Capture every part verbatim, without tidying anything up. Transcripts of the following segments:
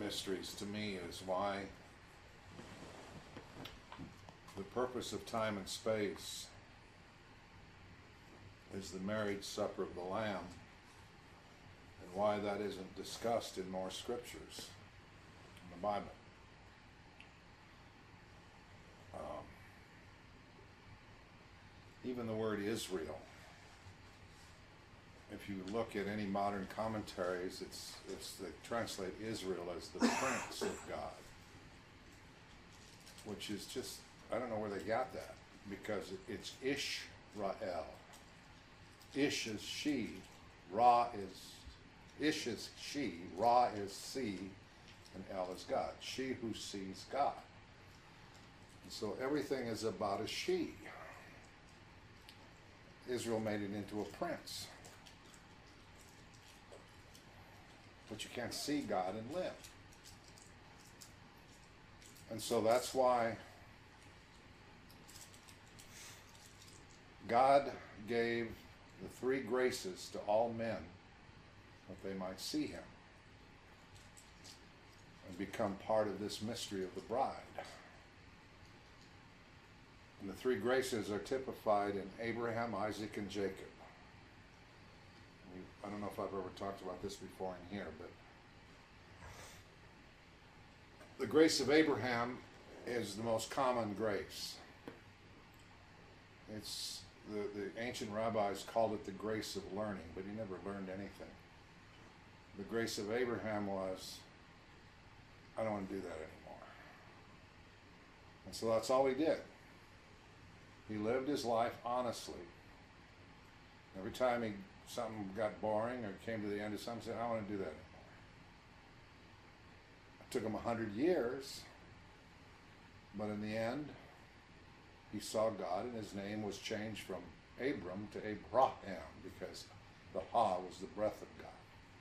mysteries to me is why the purpose of time and space is the marriage supper of the Lamb, and why that isn't discussed in more scriptures in the Bible. Um, even the word Israel, if you look at any modern commentaries, it's it's they translate Israel as the Prince of God, which is just, I don't know where they got that, because it's Ishrael. Ish is she, Ra is, Ish is she, Ra is see, and El is God. She who sees God. And so everything is about a she. Israel made it into a prince. But you can't see God and live. And so that's why God gave the three graces to all men, that they might see him and become part of this mystery of the bride. And the three graces are typified in Abraham, Isaac, and Jacob. I don't know if I've ever talked about this before in here, but the grace of Abraham is the most common grace. It's the, the ancient rabbis called it the grace of learning, but he never learned anything. The grace of Abraham was, I don't want to do that anymore. And so that's all he did. He lived his life honestly. Every time he something got boring or came to the end of something, he said, I don't want to do that anymore. It took him a hundred years, but in the end, he saw God, and his name was changed from Abram to Abraham, because the Ha was the breath of God.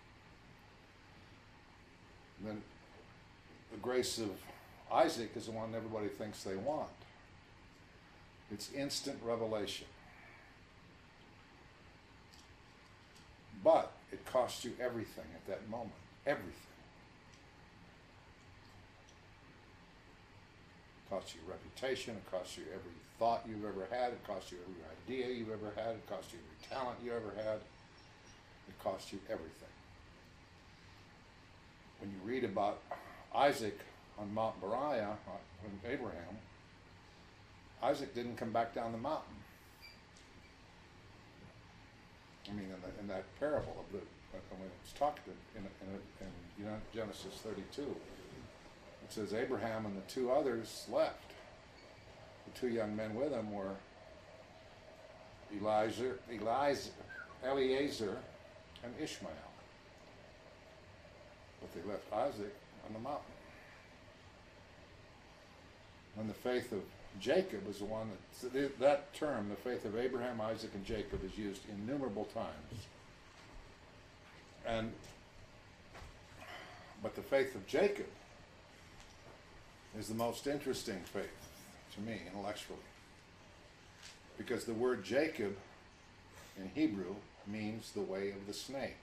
And then the grace of Isaac is the one everybody thinks they want. It's instant revelation. But it costs you everything at that moment. Everything. It costs you reputation. It costs you every thought you've ever had. It costs you every idea you've ever had. It costs you every talent you ever had. It costs you everything. When you read about Isaac on Mount Moriah, on Abraham, Isaac didn't come back down the mountain. I mean, in, the, in that parable of the, when it's talked in, in, in, in Genesis thirty-two, it says Abraham and the two others left. The two young men with him were Elijah, Elijah, Eliezer, and Ishmael. But they left Isaac on the mountain. And the faith of Jacob is the one that, that term, the faith of Abraham, Isaac, and Jacob, is used innumerable times. And, but the faith of Jacob is the most interesting faith to me, intellectually. Because the word Jacob in Hebrew means the way of the snake.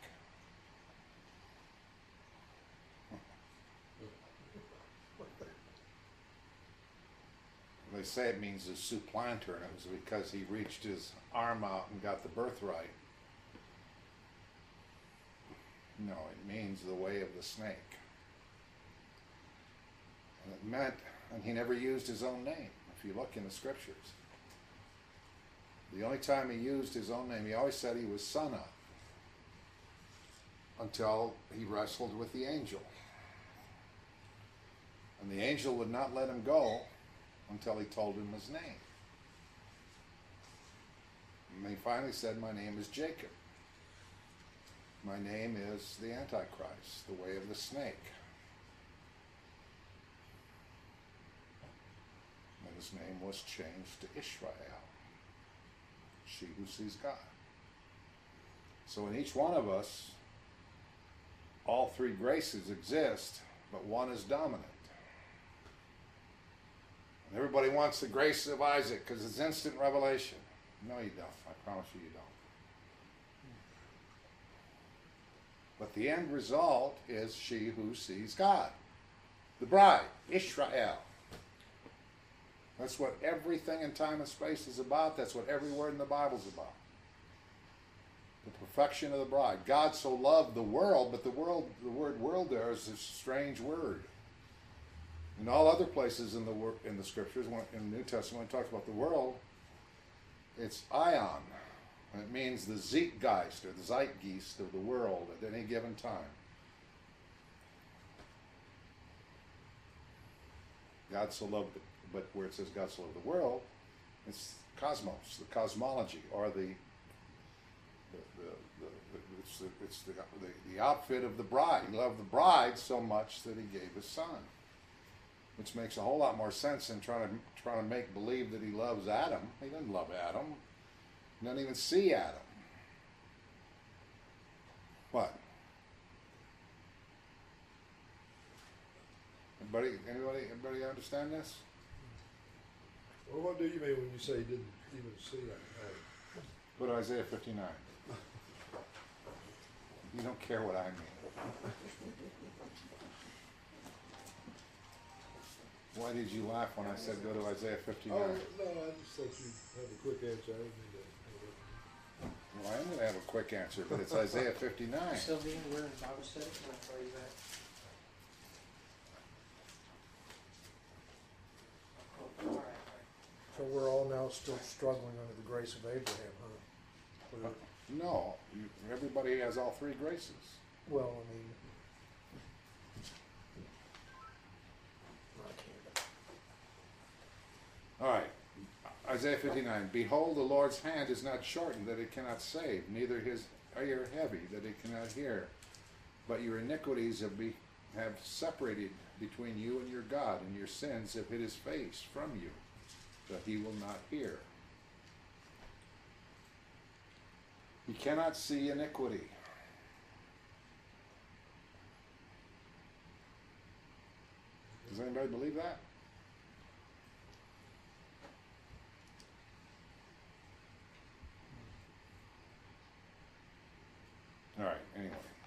They say it means a supplanter, and it was because he reached his arm out and got the birthright. No, it means the way of the snake. And it meant, and he never used his own name, if you look in the scriptures. The only time he used his own name, he always said he was son of, until he wrestled with the angel. And the angel would not let him go until he told him his name. And he finally said, my name is Jacob. My name is the Antichrist, the way of the snake. And his name was changed to Israel, she who sees God. So in each one of us, all three graces exist, but one is dominant. Everybody wants the grace of Isaac because it's instant revelation. No, you don't. I promise you, you don't. But the end result is she who sees God. The bride, Israel. That's what everything in time and space is about. That's what every word in the Bible is about. The perfection of the bride. God so loved the world, but the world, the word world there is a strange word. In all other places in the wor- in the scriptures, when, in the New Testament, when it talks about the world, it's ion. And it means the zeitgeist or the zeitgeist of the world at any given time. God so loved, the, but where it says God so loved the world, it's cosmos, the cosmology, or the the, the, the, the it's, the, it's the, the, the outfit of the bride. He loved the bride so much that he gave his son, which makes a whole lot more sense than trying to trying to make believe that he loves Adam. He doesn't love Adam. He doesn't even see Adam. What? Everybody, anybody, everybody understand this? Well, what do you mean when you say you didn't even see Adam? Go to Isaiah fifty-nine. You don't care what I mean. Why did you laugh when I said go to Isaiah fifty-nine? Oh, no, I just thought you had a quick answer. I didn't mean to. Well, I'm going to have a quick answer, but it's Isaiah fifty-nine. Sylvia, we're in Bible study. Can I call you back? Oh, all right, all right. So we're all now still struggling under the grace of Abraham, huh? We're- No, you, everybody has all three graces. Well, I mean, I can't. All right, Isaiah fifty-nine. Behold, the Lord's hand is not shortened that it cannot save, neither his ear heavy that it cannot hear. But your iniquities have, be, have separated between you and your God, and your sins have hid his face from you, that he will not hear. He cannot see iniquity. Does anybody believe that? All right, anyway.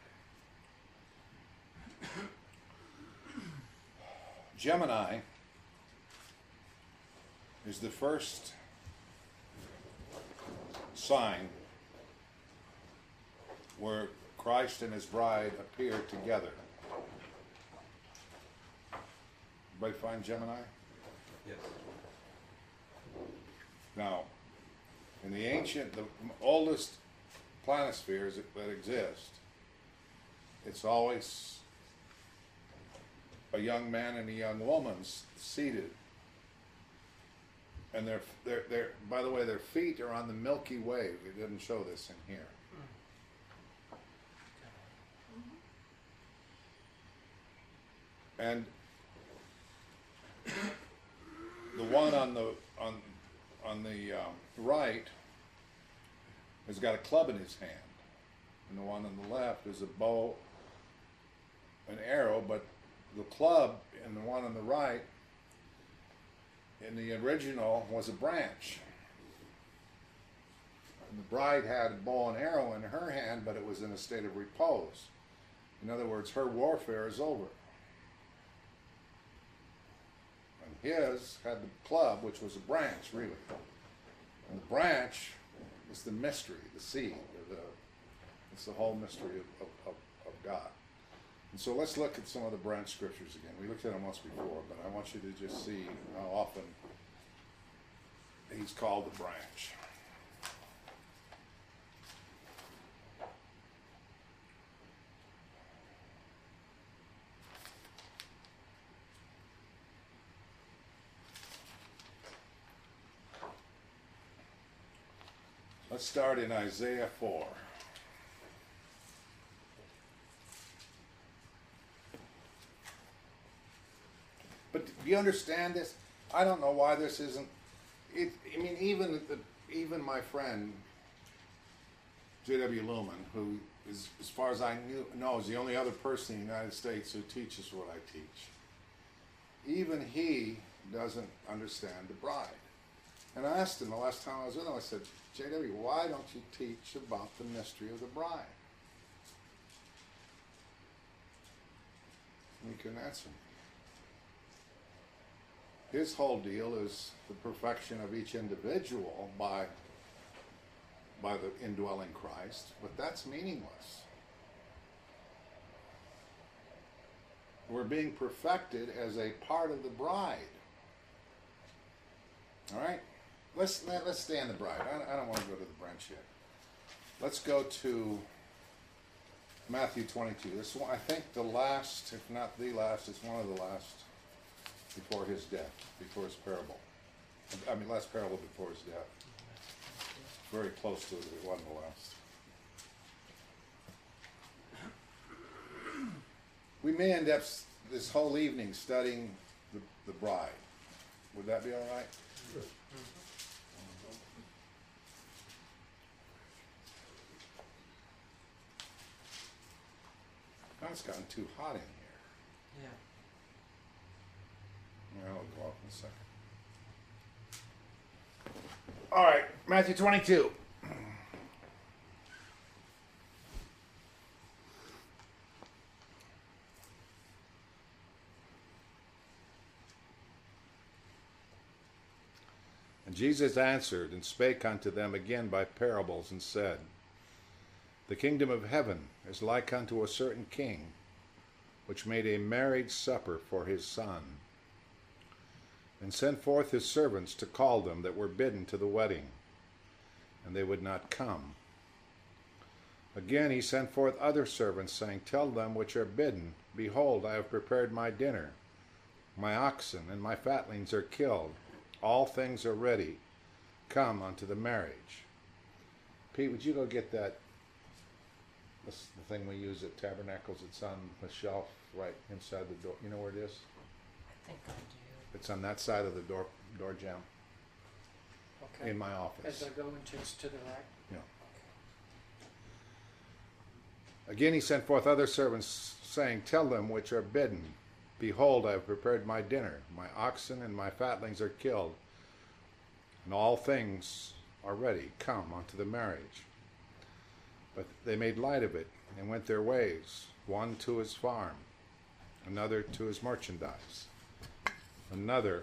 Gemini is the first sign where Christ and his bride appear together. Everybody find Gemini? Yes. Now, in the ancient, the oldest planispheres that, that exist, it's always a young man and a young woman seated. And they're, they're, they're, by the way, their feet are on the Milky Way. It didn't show this in here. And the one on the on on the um, right has got a club in his hand, and the one on the left is a bow, an arrow. But the club and the one on the right, in the original, was a branch. And the bride had a bow and arrow in her hand, but it was in a state of repose. In other words, her warfare is over. And his had the club, which was a branch, really. And the branch is the mystery, the seed, or the, it's the whole mystery of, of, of, of God. And so let's look at some of the branch scriptures again. We looked at them once before, but I want you to just see how often he's called the branch. Let's start in Isaiah four. But do you understand this? I don't know why this isn't. It, I mean, even the, even my friend J W Lumen, who is, as far as I knew, know, is the only other person in the United States who teaches what I teach. Even he doesn't understand the bride. And I asked him the last time I was with him, I said, J W, why don't you teach about the mystery of the bride? And he couldn't answer me. His whole deal is the perfection of each individual by by the indwelling Christ, but that's meaningless. We're being perfected as a part of the bride. All right? Let's let, let's stay on the bride. I, I don't want to go to the branch yet. Let's go to Matthew twenty-two. This one, I think the last, if not the last, it's one of the last before his death, before his parable. I mean, last parable before his death. Very close to it, if it wasn't the last. We may end up s- this whole evening studying the, the bride. Would that be all right? Sure. Now it's gotten too hot in here. Yeah. Yeah, I'll go off in a second. All right, Matthew twenty-two. And Jesus answered and spake unto them again by parables, and said, The kingdom of heaven is like unto a certain king, which made a marriage supper for his son, and sent forth his servants to call them that were bidden to the wedding, and they would not come. Again he sent forth other servants, saying, Tell them which are bidden, Behold, I have prepared my dinner. My oxen and my fatlings are killed. All things are ready. Come unto the marriage. Pete, would you go get that, this, the thing we use at Tabernacles? It's on the shelf right inside the door. You know where it is? I think I do. It's on that side of the door door jamb Okay. in my office. As I go into, it's to the right? Yeah. Again he sent forth other servants, saying, Tell them which are bidden, Behold, I have prepared my dinner. My oxen and my fatlings are killed, and all things are ready. Come unto the marriage. But they made light of it, and went their ways, one to his farm, another to his merchandise, another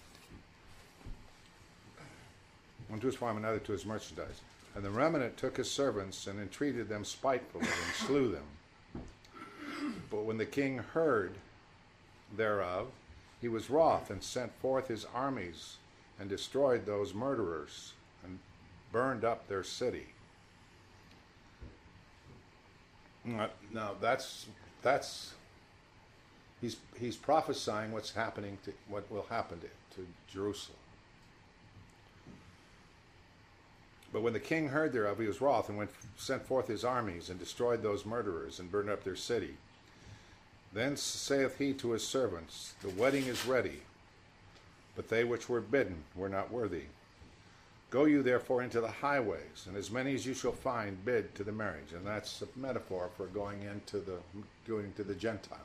one to his farm, another to his merchandise. And the remnant took his servants, and entreated them spitefully, and slew them. But when the king heard thereof, he was wroth, and sent forth his armies, and destroyed those murderers, and burned up their city. Now, now that's that's he's he's prophesying what's happening to what will happen to, to Jerusalem. But when the king heard thereof, he was wroth, and went sent forth his armies, and destroyed those murderers, and burned up their city. Then saith he to his servants, The wedding is ready, but they which were bidden were not worthy. Go you therefore into the highways, and as many as you shall find, bid to the marriage. And that's a metaphor for going into the going to the Gentiles.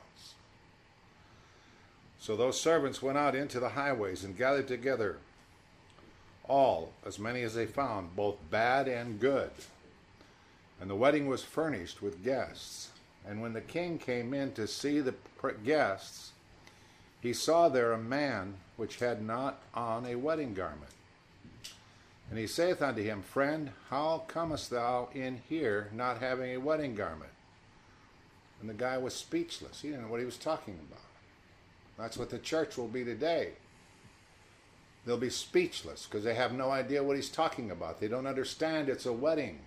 So those servants went out into the highways, and gathered together all, as many as they found, both bad and good. And the wedding was furnished with guests. And when the king came in to see the guests, he saw there a man which had not on a wedding garment. And he saith unto him, Friend, how comest thou in here not having a wedding garment? And the guy was speechless. He didn't know what he was talking about. That's what the church will be today. They'll be speechless because they have no idea what he's talking about. They don't understand it's a wedding.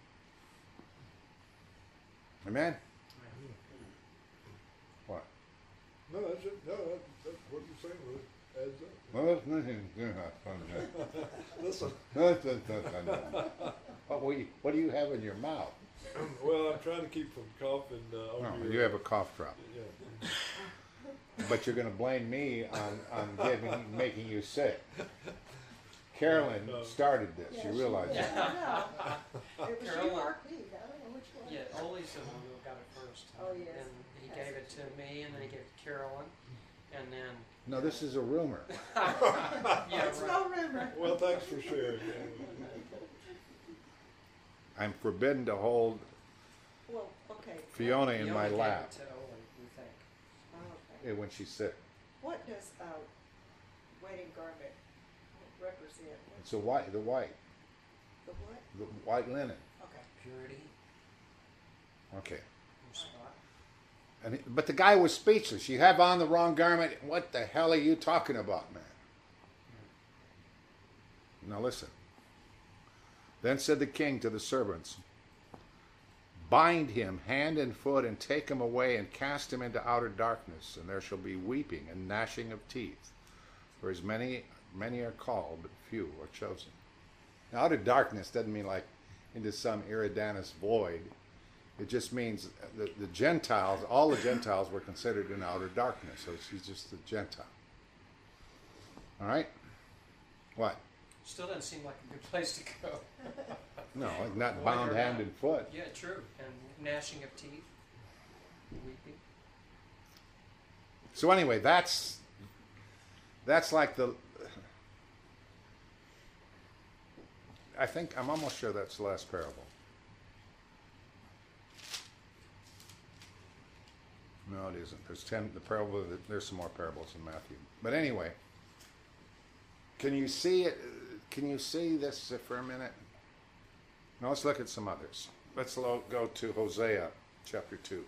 Amen? What? No, that's it. No, that, that's what you're saying was adds up. Well, that's nothing. What, will you, what do you have in your mouth? Well, I'm trying to keep from coughing. Uh, No, over your, you have a cough drop. Yeah. But you're going to blame me on, on giving, making you sick. Carolyn No. started this. You realize that? Yeah, it was you Carolyn. or Pete, I don't know which one. Yeah, Ollie's the one who got it first. Oh, yes. And he gave it to me, and then he gave it to Carolyn, and then. No, this is a rumor. Yeah, It's right. no rumor. Well, thanks for sharing. Yeah. I'm forbidden to hold Well, okay. Fiona in He my only gave lap it to Ollie, we think. Oh, okay. eh, when she's sick. What does, uh, wedding garment represent? It's a white, the white, The what? the white linen. Okay. Purity Okay. or spot. And he, but the guy was speechless. You have on the wrong garment. What the hell are you talking about, man? Now listen. Then said the king to the servants, bind him hand and foot and take him away and cast him into outer darkness, and there shall be weeping and gnashing of teeth. For as many many are called, but few are chosen. Now, outer darkness doesn't mean like into some Eridanus void. It just means the, the Gentiles, all the Gentiles were considered in outer darkness. So she's just a Gentile. All right? What? Still doesn't seem like a good place to go. No, not Void bound or hand not. and foot. Yeah, true. And gnashing of teeth, weeping. So anyway, that's that's like the. I think I'm almost sure that's the last parable. No, it isn't. There's ten. The parable. There's some more parables in Matthew. But anyway, can you see it? Can you see this for a minute? Now let's look at some others. Let's lo- go to Hosea chapter two.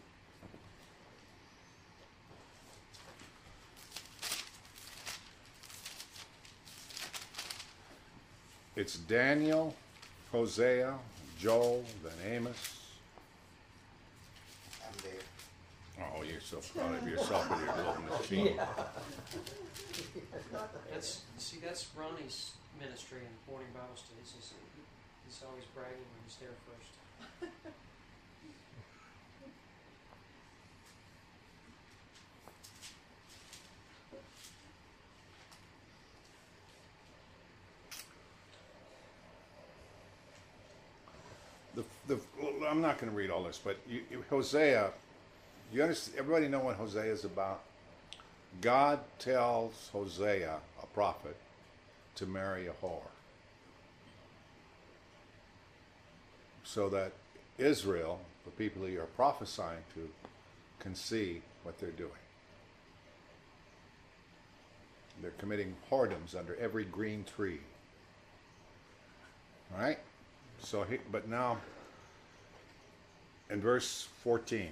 It's Daniel, Hosea, Joel, then Amos. I'm there. Oh, you're so proud of yourself with your little machine. That's see, that's Ronnie's ministry in Morning Bible Studies. He's, he's always bragging when he's there first. The, the, I'm not going to read all this, but you, you, Hosea, you understand? Everybody know what Hosea is about? God tells Hosea, a prophet, to marry a whore, so that Israel, the people he are prophesying to, can see what they're doing. They're committing whoredoms under every green tree. All right? So, he, but now, in verse fourteen,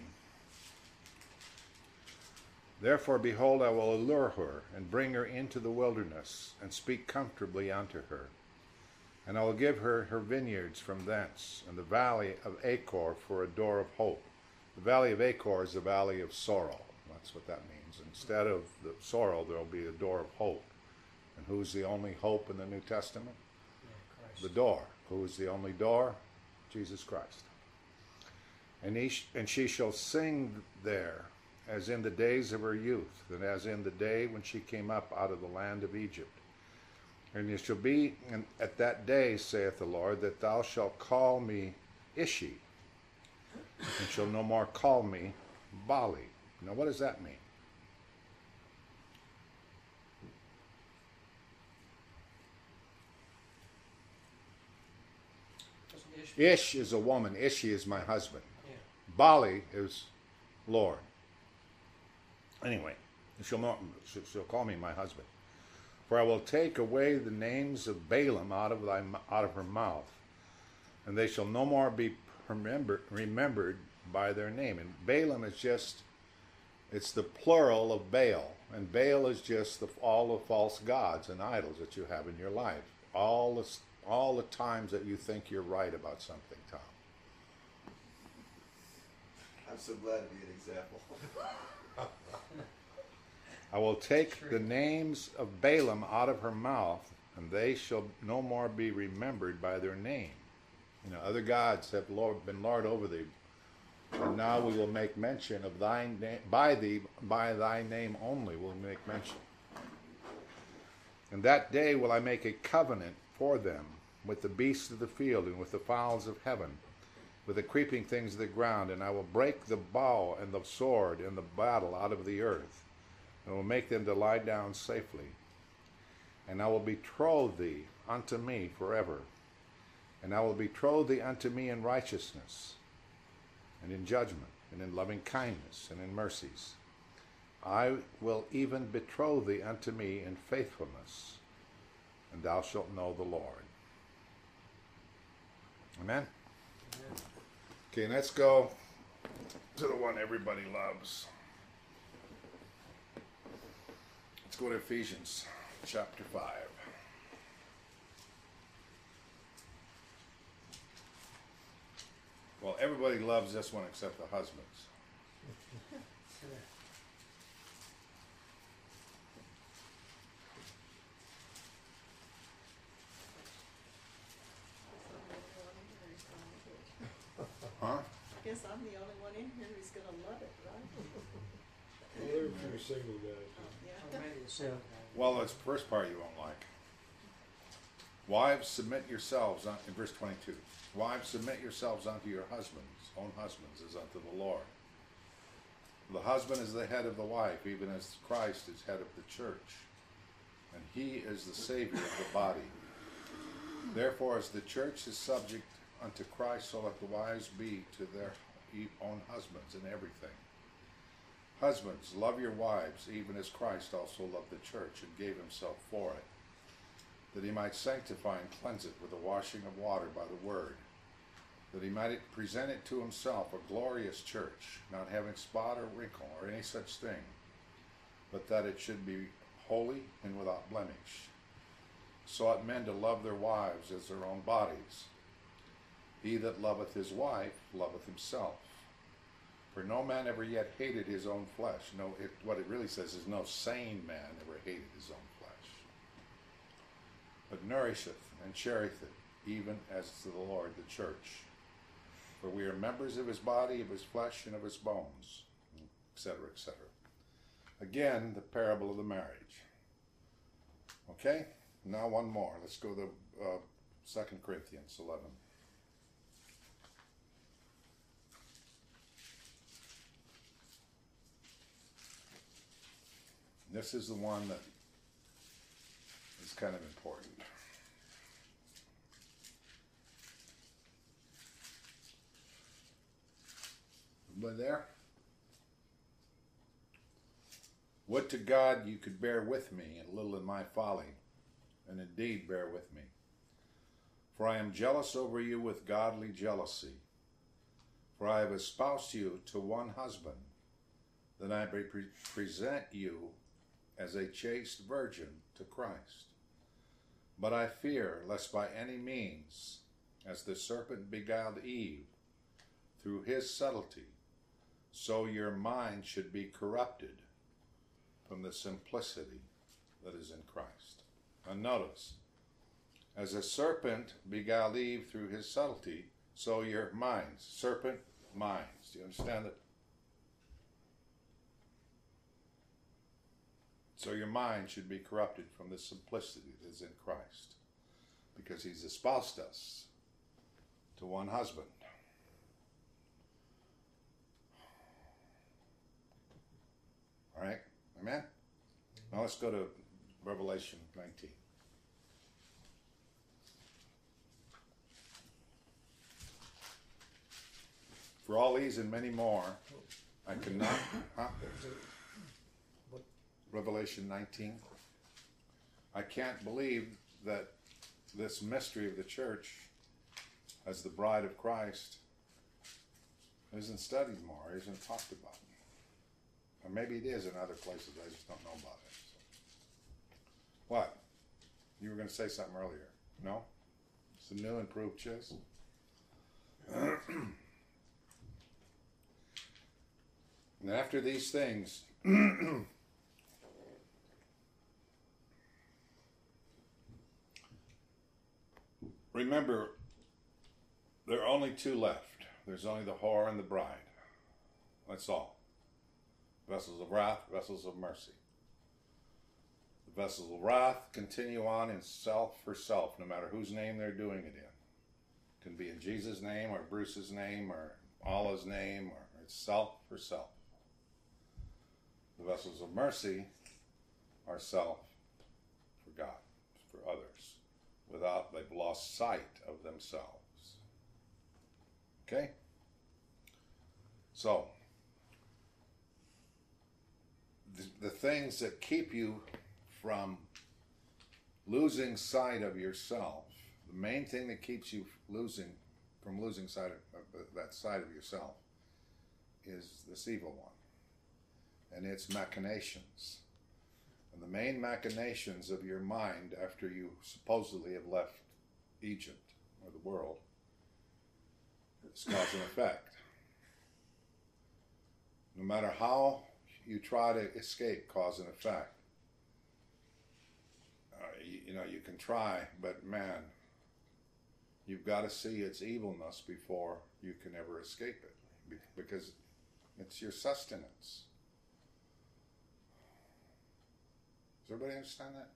therefore, behold, I will allure her and bring her into the wilderness and speak comfortably unto her. And I will give her her vineyards from thence, and the valley of Achor for a door of hope. The valley of Achor is the valley of sorrow. That's what that means. Instead of the sorrow, there will be a door of hope. And who's the only hope in the New Testament? Yeah, Christ. The door. Who is the only door? Jesus Christ. And, he sh- and she shall sing there, as in the days of her youth, and as in the day when she came up out of the land of Egypt. And it shall be in, at that day, saith the Lord, that thou shalt call me Ishi, and shall no more call me Bali. Now, what does that mean? Doesn't Ish- Ish is a woman. Ishi is my husband. Yeah. Bali is Lord. Anyway, she'll, not, she'll, she'll call me my husband. For I will take away the names of Balaam out of thy out of her mouth, and they shall no more be remembered remembered by their name. And Balaam is just, it's the plural of Baal, and Baal is just the, all the false gods and idols that you have in your life. All the all the times that you think you're right about something, Tom. I'm so glad to be an example. I will take True. the names of Balaam out of her mouth, and they shall no more be remembered by their name. You know, other gods have Lord, been lord over thee, and now we will make mention of thy name by thee, by thy name only will we make mention. And that day will I make a covenant for them with the beasts of the field and with the fowls of heaven, with the creeping things of the ground, and I will break the bow and the sword and the battle out of the earth, and will make them to lie down safely. And I will betroth thee unto me forever, and I will betroth thee unto me in righteousness, and in judgment, and in loving kindness, and in mercies. I will even betroth thee unto me in faithfulness, and thou shalt know the Lord. Amen? Amen. Okay, let's go to the one everybody loves. Let's go to Ephesians chapter five. Well, everybody loves this one except the husbands. Huh? Guess I'm the only one in here who's gonna love it, right? Well, there are a few single guys. Oh, Or yeah. maybe the second guy. Well, that's the first part you won't like. Wives, submit yourselves, un- in verse twenty-two. Wives, submit yourselves unto your husbands, own husbands, as unto the Lord. The husband is the head of the wife, even as Christ is head of the church, and he is the Savior of the body. Therefore, as the church is subject unto Christ, so let the wives be to their own husbands in everything. Husbands, love your wives, even as Christ also loved the church and gave himself for it, that he might sanctify and cleanse it with the washing of water by the word, that he might present it to himself a glorious church, not having spot or wrinkle or any such thing, but that it should be holy and without blemish. So ought men to love their wives as their own bodies. He that loveth his wife loveth himself. For no man ever yet hated his own flesh. No, it, what it really says is no sane man ever hated his own flesh, but nourisheth and cherisheth it, even as to the Lord the church. For we are members of his body, of his flesh, and of his bones, et cetera, et cetera. Again, the parable of the marriage. Okay? Now one more. Let's go to uh, Second Corinthians eleven. This is the one that is kind of important. Everybody there? Would to God you could bear with me a little in my folly, and indeed bear with me. For I am jealous over you with godly jealousy. For I have espoused you to one husband, that I may pre- present you as a chaste virgin to Christ. But I fear lest by any means, as the serpent beguiled Eve through his subtlety, so your mind should be corrupted from the simplicity that is in Christ. Now notice, as a serpent beguiled Eve through his subtlety, so your minds, serpent minds. Do you understand it? So your mind should be corrupted from the simplicity that is in Christ, because he's espoused us to one husband. All right? Amen? Now let's go to Revelation nineteen. For all these and many more, I cannot... Huh? Revelation nineteen. I can't believe that this mystery of the church as the bride of Christ isn't studied more, isn't talked about. Or maybe it is in other places, I just don't know about it. So. What? You were going to say something earlier. No? It's a new improved Chiz? And after these things, remember, there are only two left. There's only the whore and the bride. That's all. Vessels of wrath, vessels of mercy. The vessels of wrath continue on in self for self, no matter whose name they're doing it in. It can be in Jesus' name, or Bruce's name, or Allah's name, or it's self for self. The vessels of mercy are self for God, for others, without they've lost sight of themselves. Okay? So, the, the things that keep you from losing sight of yourself, the main thing that keeps you losing from losing sight of, of that side of yourself is this evil one and its machinations. And the main machinations of your mind after you supposedly have left Egypt or the world is cause and effect. No matter how you try to escape cause and effect, uh, you, you know, you can try, but man, you've got to see its evilness before you can ever escape it, be- because it's your sustenance. Does everybody understand that?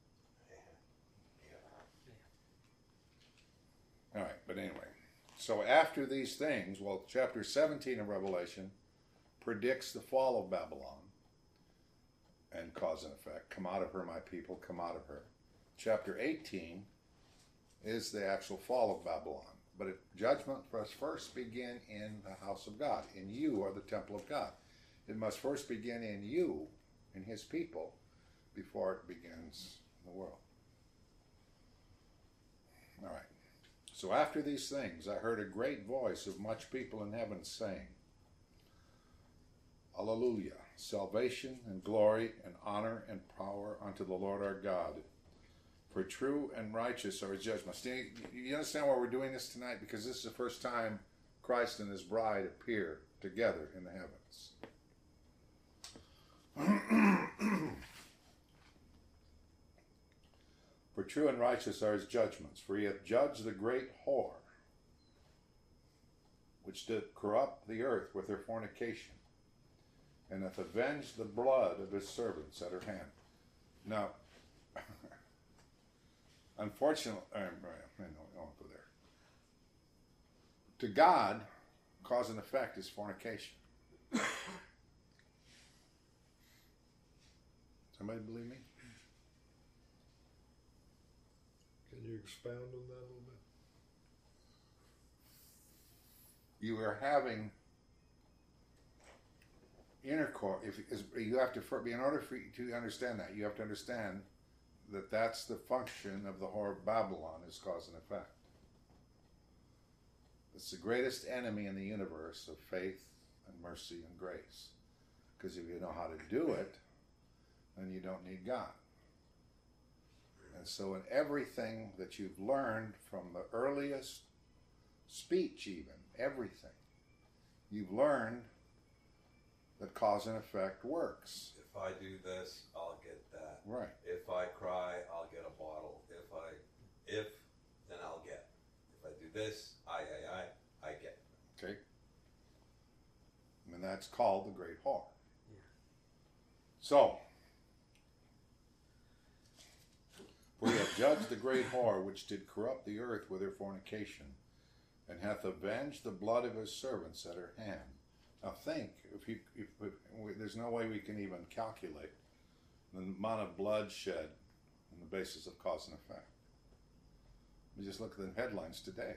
All right, but anyway, so after these things, well, chapter seventeen of Revelation predicts the fall of Babylon and cause and effect. Come out of her, my people, come out of her. Chapter eighteen is the actual fall of Babylon. But it, judgment must first begin in the house of God. In you are the temple of God. It must first begin in you, in his people, before it begins in the world. All right. So after these things, I heard a great voice of much people in heaven saying, Alleluia, salvation and glory and honor and power unto the Lord our God. For true and righteous are his judgments. Do you, you understand why we're doing this tonight? Because this is the first time Christ and his bride appear together in the heavens. For true and righteous are his judgments, for he hath judged the great whore, which did corrupt the earth with her fornication, and hath avenged the blood of his servants at her hand. Now, unfortunately, I won't go there. To God, cause and effect is fornication. Somebody believe me? Can you expound on that a little bit? You are having intercourse. If is, you have to, for, in order for you to understand that, you have to understand that that's the function of the whore of Babylon, is cause and effect. It's the greatest enemy in the universe of faith and mercy and grace. Because if you know how to do it, then you don't need God. And so in everything that you've learned from the earliest speech even, everything, you've learned that cause and effect works. If I do this, I'll get that. Right. If I cry, I'll get a bottle. If I, if, then I'll get. If I do this, I, I, I, I get. Okay. And that's called the great whore. Yeah. So, for he hath judged the great whore, which did corrupt the earth with her fornication, and hath avenged the blood of his servants at her hand. Now think, if you, if, if we, there's no way we can even calculate the amount of blood shed on the basis of cause and effect. We just look at the headlines today.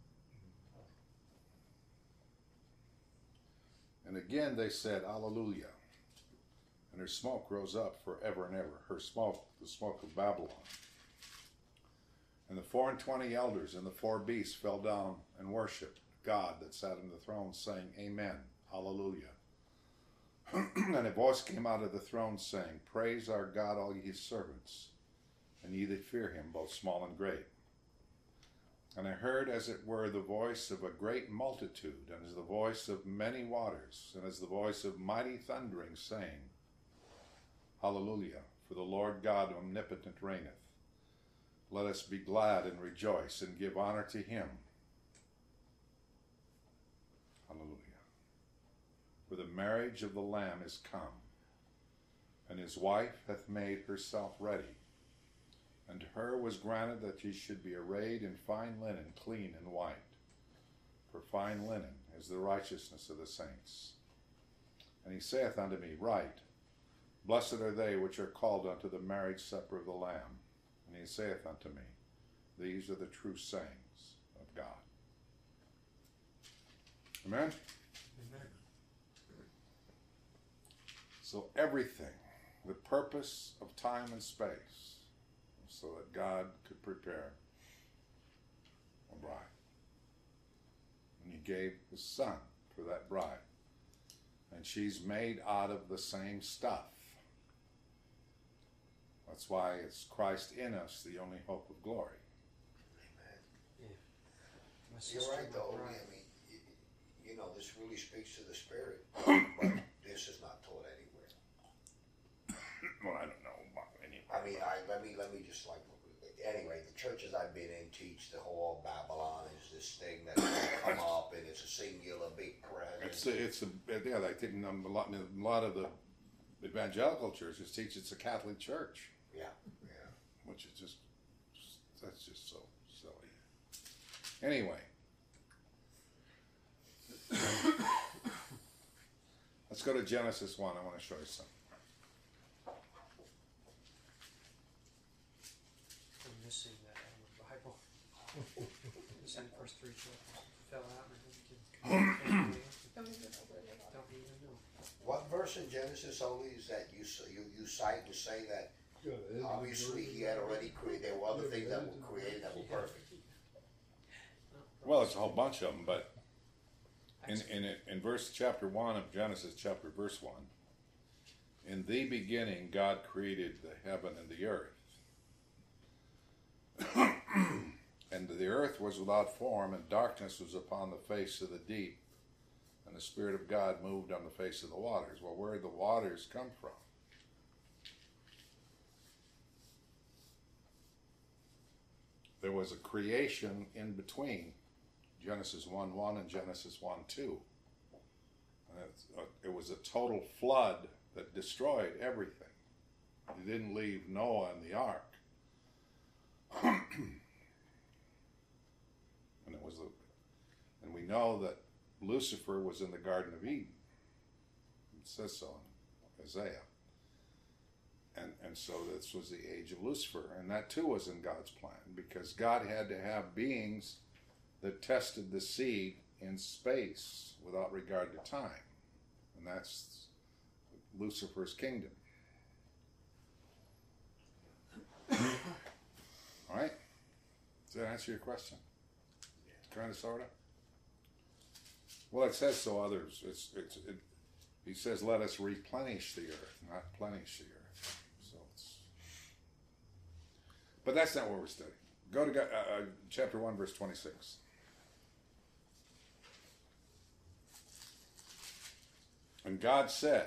And again they said, Alleluia. And her smoke rose up forever and ever. Her smoke, the smoke of Babylon. And the four and twenty elders and the four beasts fell down and worshipped God that sat on the throne, saying, Amen, Hallelujah. And a voice came out of the throne, saying, Praise our God, all ye his servants, and ye that fear him, both small and great. And I heard, as it were, the voice of a great multitude, and as the voice of many waters, and as the voice of mighty thundering, saying, Hallelujah, for the Lord God omnipotent reigneth. Let us be glad and rejoice, and give honor to him. Hallelujah. For the marriage of the Lamb is come, and his wife hath made herself ready. And to her was granted that she should be arrayed in fine linen, clean and white. For fine linen is the righteousness of the saints. And he saith unto me, Write, Blessed are they which are called unto the marriage supper of the Lamb. And he saith unto me, These are the true sayings of God. Amen? Amen. So everything the purpose of time and space so that God could prepare a bride. And he gave his son for that bride. And she's made out of the same stuff. That's why it's Christ in us, the only hope of glory. My You're sister, right, my though. bride. I mean, you, you know, this really speaks to the spirit, but this is not taught anywhere. Well, I don't know about anyway. I mean, I let me let me just like anyway. The churches I've been in teach the whole Babylon is this thing that's gonna come up and it's a singular big It's presence. a, it's a, yeah, I think a lot, a lot of the evangelical churches teach it's a Catholic church, Yeah, yeah. which is just, that's just so silly. Anyway. Let's go to Genesis one. I want to show you something. I'm missing that out of the Bible. Missing the first three chapters. Fell out and I didn't get Don't even know where they are. Don't even know. What verse in Genesis only is that you s- you you cite to say that Got an edited obviously he version. had already created. There were other things that were created that were perfect. Well, it's a whole bunch of them, but in in it- in verse chapter one of Genesis, chapter verse one, in the beginning God created the heaven and the earth, and the earth was without form, and darkness was upon the face of the deep, and the Spirit of God moved on the face of the waters. Well, where did the waters come from? There was a creation in between Genesis one one and Genesis one two. And it's, uh, it was a total flood that destroyed everything. It didn't leave Noah in the ark. And it was a, and we know that Lucifer was in the Garden of Eden. It says so in Isaiah. And, and so this was the age of Lucifer. And that too was in God's plan, because God had to have beings that tested the seed in space without regard to time. And that's Lucifer's kingdom. All right? Does that answer your question? Kind of, sort of? Well, it says so others. It's, it's, it, he says, let us replenish the earth, not plenish the earth. So it's, but that's not what we're studying. Go to uh, uh, chapter one, verse twenty-six. And God said,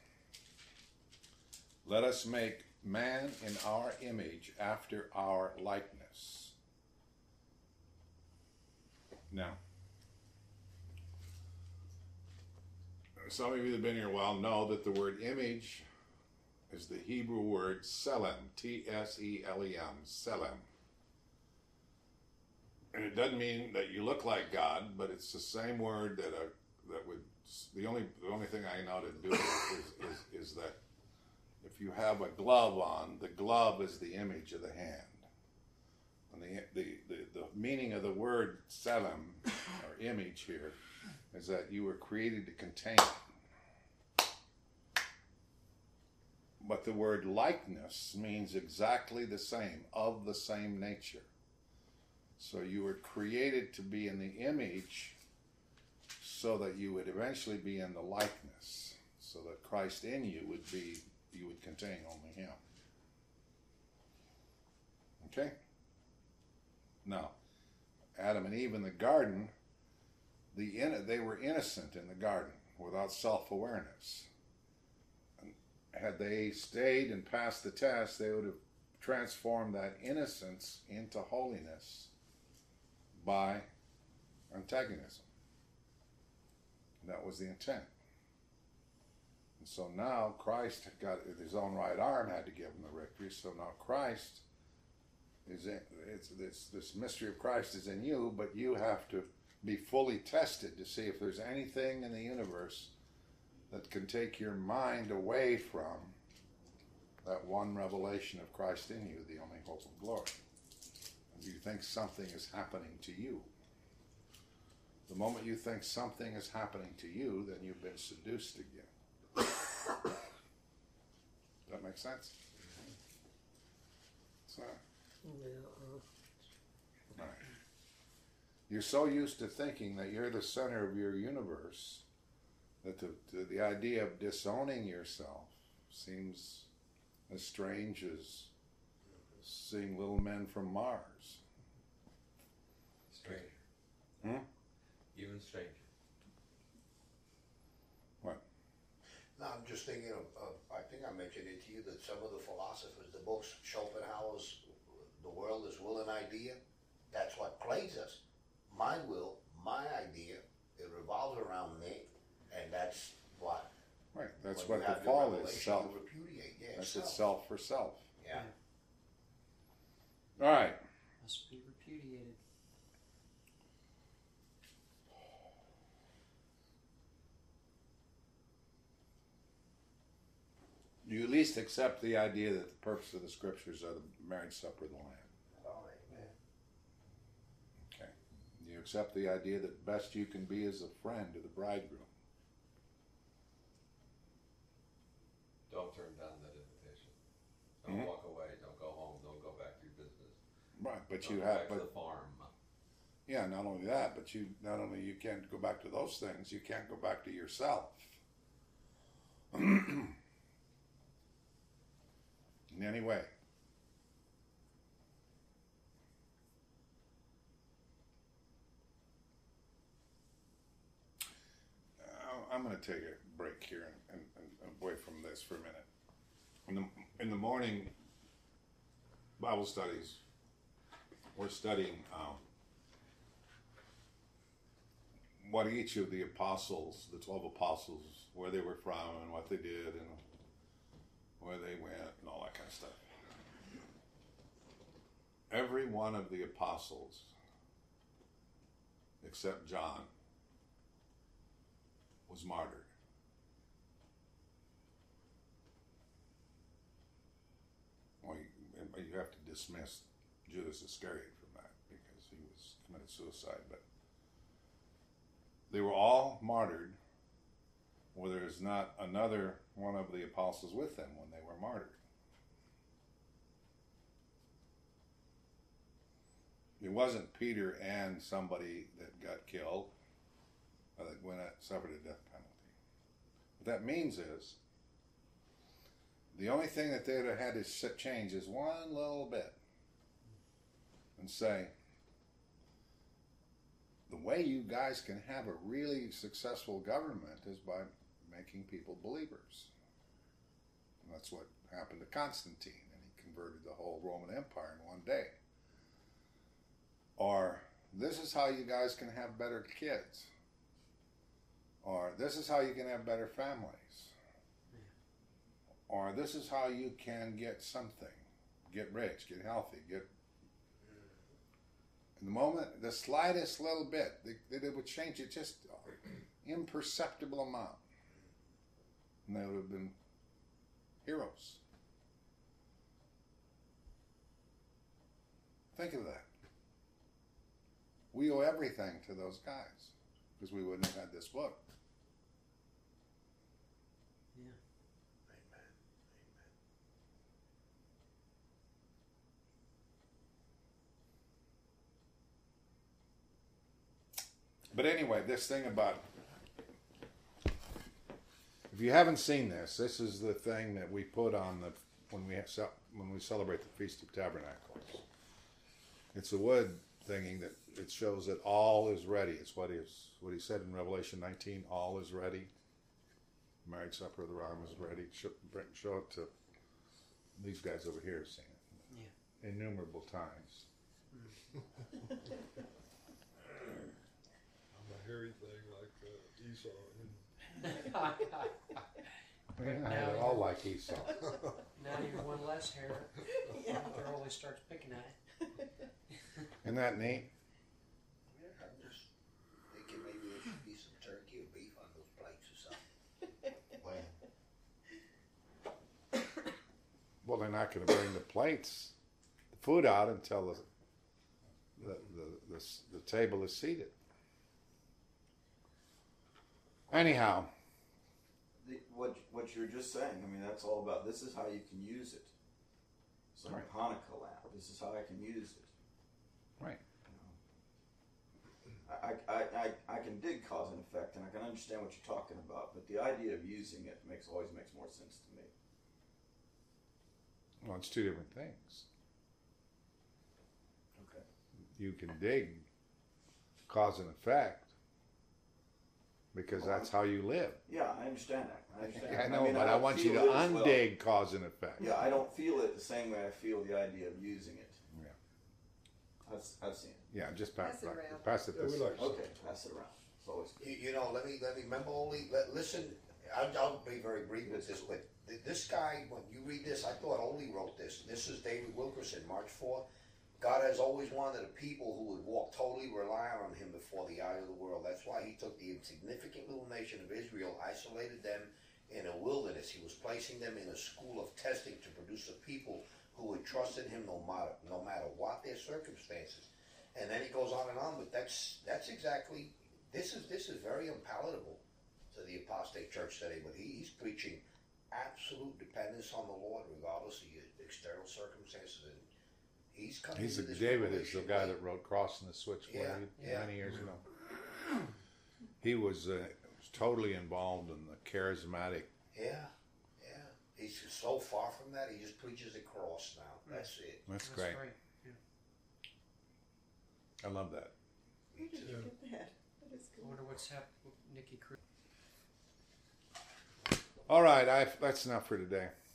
let us make man in our image after our likeness. Now, some of you that have been here a while know that the word image is the Hebrew word selem, T S E L E M, selem. And it doesn't mean that you look like God, but it's the same word that a, that would, the only the only thing I know to do is, is, is that if you have a glove on, the glove is the image of the hand. And the, the, the, the meaning of the word selem, or image here, is that you were created to contain it. But the word likeness means exactly the same, of the same nature. So you were created to be in the image so that you would eventually be in the likeness, so that Christ in you would be, you would contain only him. Okay? Now, Adam and Eve in the garden, the in, they were innocent in the garden without self-awareness. And had they stayed and passed the test, they would have transformed that innocence into holiness by antagonism. And that was the intent. And so now Christ had got his own right arm, had to give him the victory. So now Christ is in, it's this this mystery of Christ is in you, but you have to be fully tested to see if there's anything in the universe that can take your mind away from that one revelation of Christ in you, the only hope of glory. And you think something is happening to you. The moment you think something is happening to you, then you've been seduced again. Does that make make sense? So, right. You're so used to thinking that you're the center of your universe that the, the, the idea of disowning yourself seems as strange as seeing little men from Mars. Stranger. Hmm? Even stranger. What? No, I'm just thinking of, of, I think I mentioned it to you, that some of the philosophers, the books, Schopenhauer's The World is Will and Idea, that's what plays us. My will, my idea, it revolves around me, and that's what. Right, that's when what you the have your fall is, revelation, self. you repudiate, yeah, That's self. it, self for self. Yeah. All right. Must be repudiated. You at least accept the idea that the purpose of the scriptures are the marriage supper of the Lamb. Oh, amen. Okay. You accept the idea that best you can be is a friend to the bridegroom. Don't turn down that invitation. Don't Mhm. walk away. Don't go home. Don't go back to your business. Right, but Don't you go have, back but to the farm. yeah, not only that, but you not only you can't go back to those things, you can't go back to yourself. In any way. Uh, I'm going to take a break here and, and, and away from this for a minute. In the, in the morning Bible studies, we're studying um, what each of the apostles, the twelve apostles, where they were from and what they did and where they went and all that kind of stuff. Every one of the apostles, except John, was martyred. Well, you, you have to dismiss Judas Iscariot from that because he was committed suicide, but they were all martyred, where there is not another one of the apostles with them when they were martyred. It wasn't Peter and somebody that got killed, or that went out, suffered a death penalty. What that means is, the only thing that they'd have had to change is one little bit, and say, the way you guys can have a really successful government is by making people believers. And that's what happened to Constantine, and he converted the whole Roman Empire in one day. Or, this is how you guys can have better kids. Or, this is how you can have better families. Or, this is how you can get something. Get rich, get healthy, get... In the moment, the slightest little bit, they, they would change it just imperceptible amount. And they would have been heroes. Think of that. We owe everything to those guys because we wouldn't have had this book. Yeah. Amen. But anyway, this thing about, if you haven't seen this, this is the thing that we put on the when we have, when we celebrate the Feast of Tabernacles. It's a wood thingy that it shows that all is ready. It's what he is, what he said in Revelation nineteen. All is ready. Marriage supper of the Lamb is ready. Show, show it to these guys over here. Seen it Yeah. innumerable times. I'm a hairy thing like uh, Esau. Yeah, Now they're all like Esau. Now you're one less hair. Yeah. After always starts picking at it. Isn't that neat? Yeah, I'm just thinking maybe there should be some turkey or beef on those plates or something. When? Well, they're not going to bring the plates, the food out until the the, the, the, the table is seated. Anyhow, The, what what you were just saying. I mean, that's all about. This is how you can use it. It's like Right. a Hanukkah lamp. This is how I can use it. Right. I, I, I, I can dig cause and effect, and I can understand what you're talking about, but the idea of using it makes always makes more sense to me. Well, it's two different things. Okay. You can dig cause and effect because Well, that's how you live. Yeah, I understand that. I understand. I know, mean, but I, don't want you feel to it as well. undig cause and effect. Yeah, I don't feel it the same way I feel the idea of using it. Yeah. I've, I've seen it. Yeah, just pass, Pass it around. pass it Yeah, this we way. like- Okay, pass it around. It's always good. You, you know, let me, let me, remember only, let, listen, I'll, I'll be very brief with this, but th- this guy, when you read this, I thought Ole wrote this. This is David Wilkerson, March fourth. God has always wanted a people who would walk totally reliant on him before the eye of the world. That's why he took the insignificant little nation of Israel, isolated them in a wilderness. He was placing them in a school of testing to produce a people who would trust in him no matter, no matter what their circumstances. And then he goes on and on, but that's that's exactly this is this is very unpalatable to the apostate church today. But he, he's preaching absolute dependence on the Lord, regardless of your external circumstances, and he's coming. He's to a, this David is the revelation guy late. that wrote Crossing the Switchblade Yeah, yeah. many years ago. He was, uh, was totally involved in the charismatic. Yeah, yeah. He's so far from that. He just preaches the cross now. That's it. That's, That's great. great. Yeah. I love that. Where did you Yeah. get that? That is I cool. wonder what's happened with Nikki Cruz. All right, I, that's enough for today.